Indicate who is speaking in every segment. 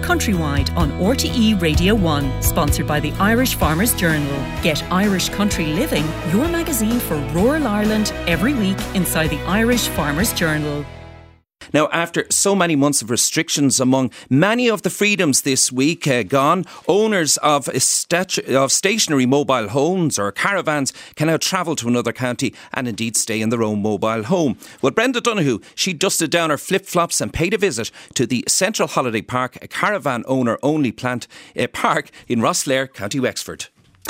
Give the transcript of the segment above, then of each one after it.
Speaker 1: Countrywide on RTE Radio 1, sponsored by the Irish Farmers Journal. Get Irish Country Living, your magazine for rural Ireland, every week inside the Irish Farmers Journal.
Speaker 2: Now, after so many months of restrictions among many of the freedoms this week gone, owners of stationary mobile homes or caravans can now travel to another county and indeed stay in their own mobile home. Well, Brenda Donoghue, she dusted down her flip-flops and paid a visit to the Central Holiday Park, a caravan owner-only park in Rosslare, County Wexford.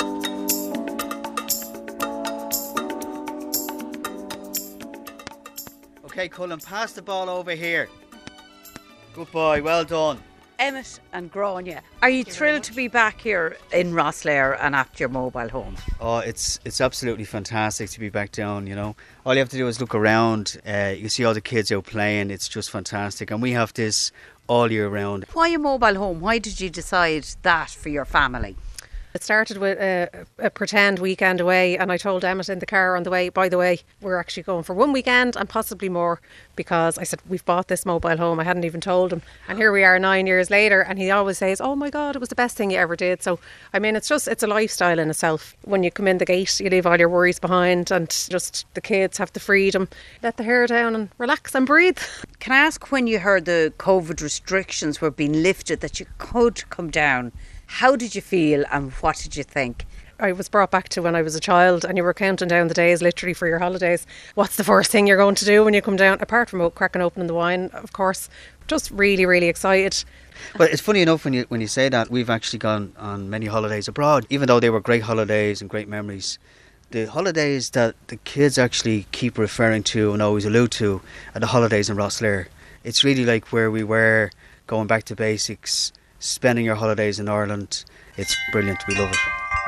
Speaker 3: Okay, Cullen, pass the ball over here. Good boy, well done.
Speaker 4: Emmett and Grania, are you thrilled to be back here in Rosslare and at your mobile home?
Speaker 3: Oh, it's absolutely fantastic to be back down, you know. All you have to do is look around. You see all the kids out playing. It's just fantastic. And we have this all year round.
Speaker 4: Why a mobile home? Why did you decide that for your family?
Speaker 5: It started with a pretend weekend away, and I told Emmett in the car on the way, by the way, we're actually going for one weekend and possibly more, because I said, we've bought this mobile home. I hadn't even told him. And here we are 9 years later, and he always says, oh my God, it was the best thing you ever did. So, I mean, it's a lifestyle in itself. When you come in the gate, you leave all your worries behind, and just the kids have the freedom. Let the hair down and relax and breathe.
Speaker 4: Can I ask, when you heard the COVID restrictions were being lifted, that you could come down, how did you feel and what did you think?
Speaker 5: I was brought back to when I was a child, and you were counting down the days literally for your holidays. What's the first thing you're going to do when you come down? Apart from cracking open the wine, of course. Just really, really excited.
Speaker 3: But it's funny enough when you say that, we've actually gone on many holidays abroad, even though they were great holidays and great memories. The holidays that the kids actually keep referring to and always allude to are the holidays in Rosslare. It's really like where we were, going back to basics, spending your holidays in Ireland. It's brilliant. We love it.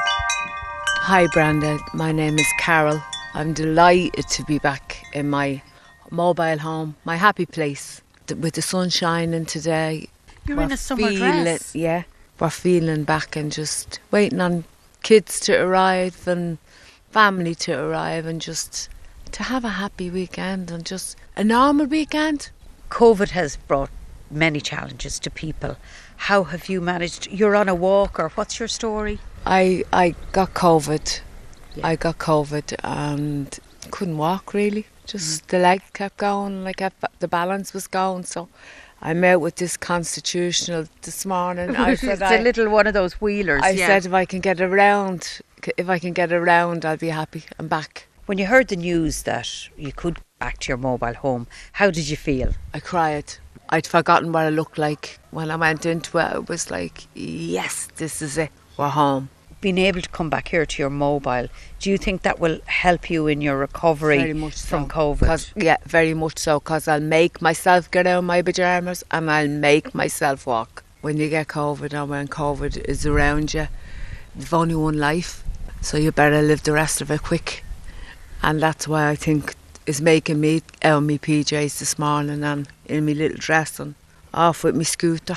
Speaker 6: Hi Brenda, my name is Carol. I'm delighted to be back in my mobile home, my happy place, with the sun shining today.
Speaker 4: You're in a summer dress.
Speaker 6: Yeah, we're feeling back and just waiting on kids to arrive and family to arrive and just to have a happy weekend and just a normal weekend.
Speaker 4: COVID has brought many challenges to people. How have you managed? You're on a walker. What's your story?
Speaker 6: I got COVID.
Speaker 4: Yeah.
Speaker 6: I got COVID and couldn't walk really. Just the leg kept going, the balance was going. So I'm out with this constitutional this morning. I said,
Speaker 4: it's a little one of those wheelers.
Speaker 6: I said if I can get around, I'll be happy. I'm back.
Speaker 4: When you heard the news that you could go back to your mobile home, how did you feel?
Speaker 6: I cried. I'd forgotten what I looked like when I went into it. It was like, yes, this is it. We're home.
Speaker 4: Being able to come back here to your mobile, do you think that will help you in your recovery from COVID?
Speaker 6: Yeah, very much so, because I'll make myself get out of my pyjamas and I'll make myself walk. When you get COVID and when COVID is around you, you've only one life, so you better live the rest of it quick. And that's why I think is making me out of my PJs this morning and in my little dress and off with my scooter.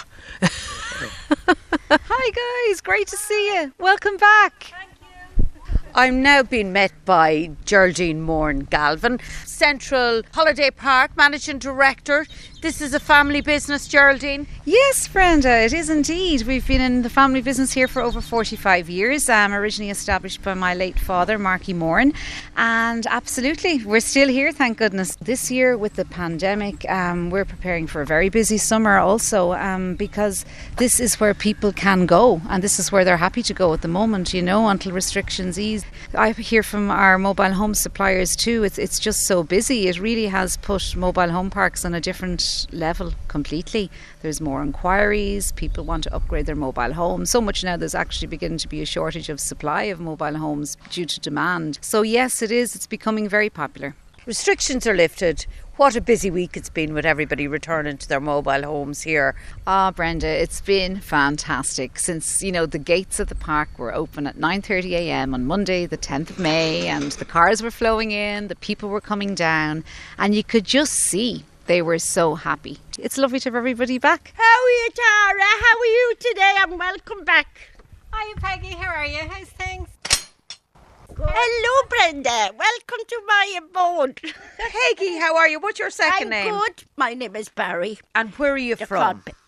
Speaker 4: Hi guys, great to see you. Welcome back. Thank you. I'm now being met by Geraldine Moran Galvin, Central Holiday Park Managing Director. This is a family business, Geraldine?
Speaker 7: Yes, Brenda, it is indeed. We've been in the family business here for over 45 years, originally established by my late father, Marky Moran. And absolutely, we're still here, thank goodness. This year with the pandemic, we're preparing for a very busy summer also, because this is where people can go and this is where they're happy to go at the moment, you know, until restrictions ease. I hear from our mobile home suppliers too, it's just so busy. It really has put mobile home parks on a different level completely. There's more inquiries, people want to upgrade their mobile homes. So much now there's actually beginning to be a shortage of supply of mobile homes due to demand. So yes, it's becoming very popular.
Speaker 4: Restrictions are lifted. What a busy week it's been with everybody returning to their mobile homes here.
Speaker 7: Brenda, it's been fantastic since, you know, the gates of the park were open at 9:30 a.m. on Monday the 10th of May and the cars were flowing in, the people were coming down and you could just see they were so happy. It's lovely to have everybody back.
Speaker 8: How are you, Tara? How are you today? And welcome back.
Speaker 9: Hiya, Peggy. How are you? How's things?
Speaker 8: Good. Hello, Brenda. Welcome to my abode.
Speaker 4: Peggy, how are you? What's your second name?
Speaker 8: I'm good. My name is Barry.
Speaker 4: And where are you from?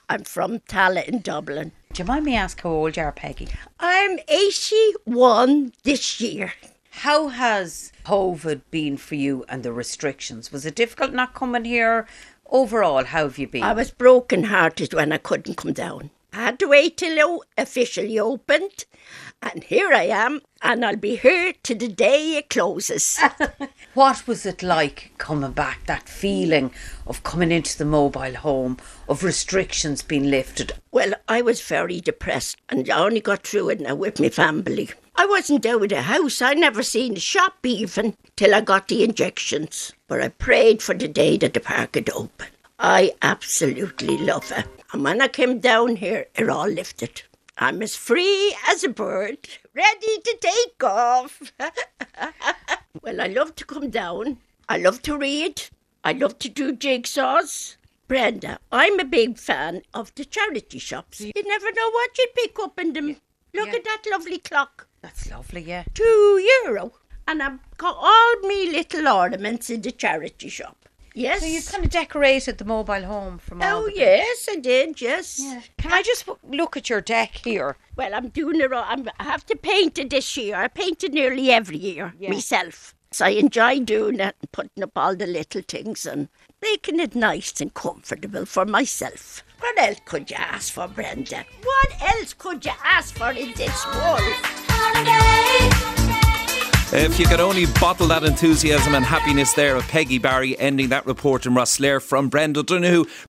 Speaker 8: I'm from Tala in Dublin.
Speaker 4: Do you mind me asking how old you are, Peggy?
Speaker 8: I'm 81 this year.
Speaker 4: How has COVID been for you and the restrictions? Was it difficult not coming here? Overall, how have you been?
Speaker 8: I was broken-hearted when I couldn't come down. I had to wait till it officially opened, and here I am, and I'll be here to the day it closes.
Speaker 4: What was it like coming back, that feeling of coming into the mobile home, of restrictions being lifted?
Speaker 8: Well, I was very depressed, and I only got through it now with my family. I wasn't out of the house. I never seen a shop even till I got the injections. But I prayed for the day that the park would open. I absolutely love it. And when I came down here, it all lifted. I'm as free as a bird, ready to take off. Well, I love to come down. I love to read. I love to do jigsaws. Brenda, I'm a big fan of the charity shops. You never know what you'd pick up in them. Look at that lovely clock.
Speaker 4: That's lovely, yeah.
Speaker 8: €2. And I've got all me little ornaments in the charity shop. Yes.
Speaker 4: So you kind of decorated the mobile home from all the
Speaker 8: yes, I did, yes.
Speaker 4: Yeah. Can I just look at your deck here?
Speaker 8: Well, I'm doing it all. I have to paint it this year. I paint it nearly every year myself. So I enjoy doing it and putting up all the little things and making it nice and comfortable for myself. What else could you ask for, Brenda? What else could you ask for in this world?
Speaker 2: If you could only bottle that enthusiasm and happiness there of Peggy Barry ending that report in Rosslare from Brenda Donoghue.